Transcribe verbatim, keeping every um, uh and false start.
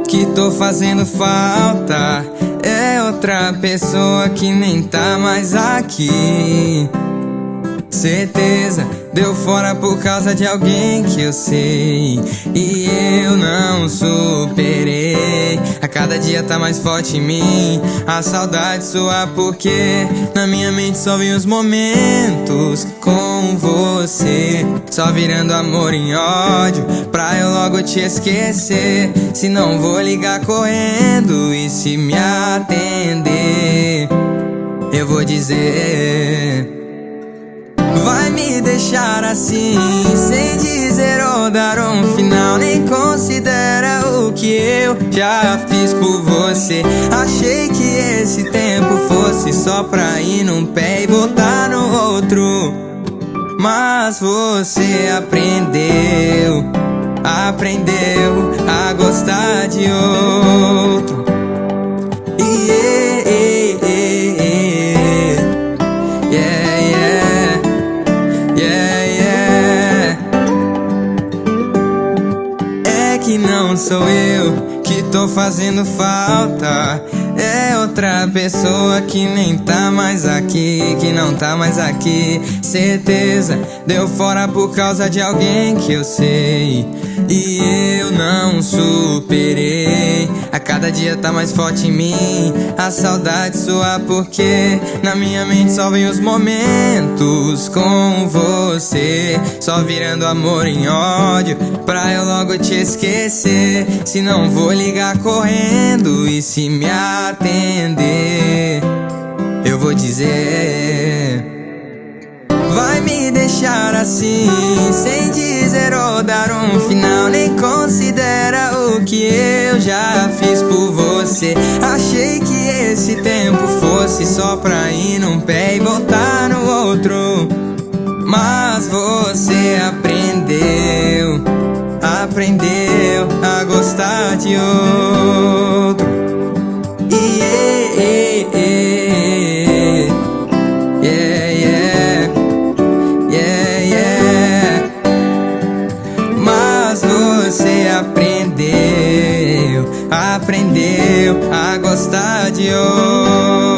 que tô fazendo falta é outra pessoa que nem tá mais aqui. Certeza, deu fora por causa de alguém que eu sei e eu não superei. A cada dia tá mais forte em mim a saudade sua, porque na minha mente só vem os momentos com você, só virando amor em ódio pra eu logo te esquecer. Se não vou ligar correndo e se me atender eu vou dizer: vai me deixar assim, sem dizer ou dar um final. Nem considera o que eu já fiz por você. Achei que esse tempo fosse só pra ir num pé e voltar no outro, mas você aprendeu, aprendeu a gostar de outro. Que não sou eu que tô fazendo falta, é outra pessoa que nem tá mais aqui, que não tá mais aqui. Certeza, deu fora por causa de alguém que eu sei e eu não superei. A cada dia tá mais forte em mim a saudade sua, porque na minha mente só vem os momentos com você, só virando amor em ódio pra eu logo te esquecer. Se não vou ligar correndo e se me atender eu vou dizer: vai me deixar assim, sem dizer ou dar um final. Nem considera o que eu já fiz por você. Achei que esse tempo fosse só pra ir num pé e voltar no outro, mas você aprendeu, aprendeu a gostar de outro. Yeah, yeah, yeah, yeah, yeah, yeah. Mas você aprendeu, aprendeu a gostar de outro.